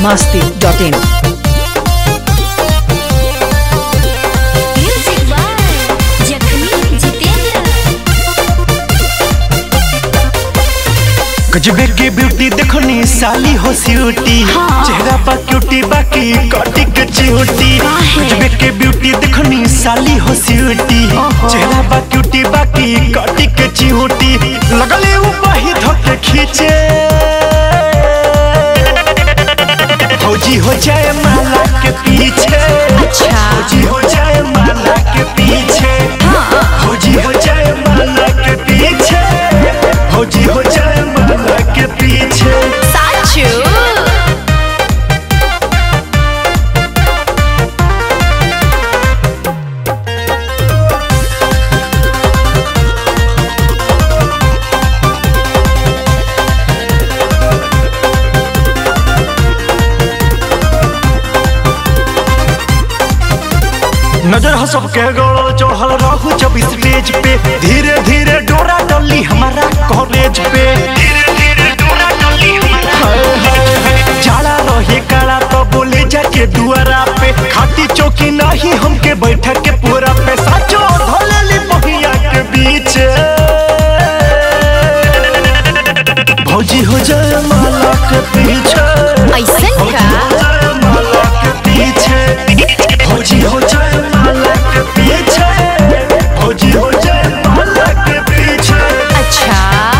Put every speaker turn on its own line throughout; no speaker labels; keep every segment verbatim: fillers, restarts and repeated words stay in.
मस्ती dot इन।
गजबे के beauty देखो नी साली हो स्यूटी, हाँ। चेहरा पर क्यूटी बाकी कटी के चियूटी। गजबे के ब्यूटी देखो नी साली हो स्यूटी, चेहरा पर क्यूटी बाकी कटी के चियूटी। लगले ऊपर ही धक्के खींचे, फौजी हो जाए माला के पीछे। अच्छा। फौजी हो जाए माला के पीछे, फौजी हो जाए माला के पीछे, फौजी हो जाए माला के पीछे।
साचू
नजर हो सबके गौरव चढ़ल रहू जब स्टेज पे, धीरे धीरे डोरा डली हमारा कॉलेज पे। धीरे धीरे डोरा डली हमारा, जाला रहे काला तो बोले जाके दुआरा पे। खाटी चौकी नहीं हमके बैठक के पूरा पे, साचो धोलेली बहिया के बीच। भौजी हो जाए माला के पीछे,
ऐसन का
माला के पीछे, भौजी हो जाए माला के पीछे, भौजी हो जाए माला के पीछे।
अच्छा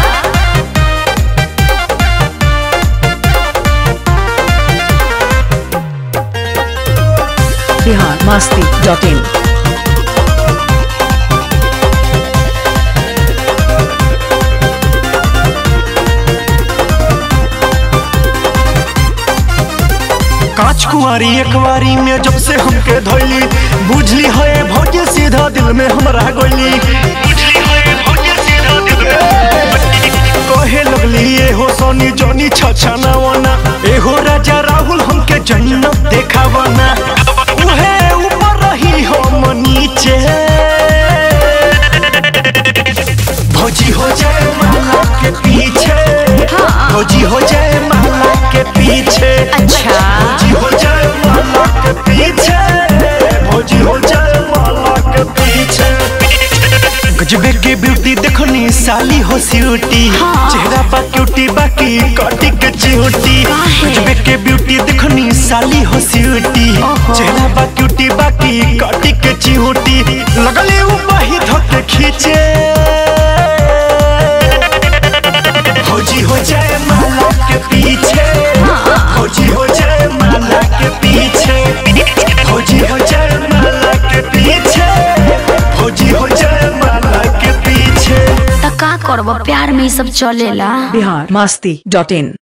बिहार मस्ती डॉट इन।
कांच कुंवारी एकवारी में जब से हमके धोली, बुझली है भौजी सीधा दिल में हमरा गोली। बुझली है भौजी सीधा दिल में, कहे लगली ये हो सोनी जोनी छछना वना, ए हो राजा राहुल हमके जन्नत देखावना। उहे ऊपर रही हो नीचे, भौजी हो जाए माला के पीछे, भौजी हो जाए माला के पीछे।
अच्छा
भौजी हो जाए माला के पीछे, भौजी हो जाए माला के पीछे। गजबे की ब्यूटी देखो नी साली हो स्यूटी, हाँ। चेहरा पर क्यूटी बाकी कटी के चियूटी। गजबे की ब्यूटी देखो नी साली हो स्यूटी, चेहरा पर क्यूटी बाकी कटी के चियूटी। लगले ऊपर ही धक्के खींचे, फौजी हो जाए माला के पीछे, फौजी हो जाए माला के पीछे, फौजी हो जाए माला के पीछे, फौजी हो जाए माला के पीछे।
त का करब, प्यार में ई सब चलेला।
बिहार मस्ती डॉट इन।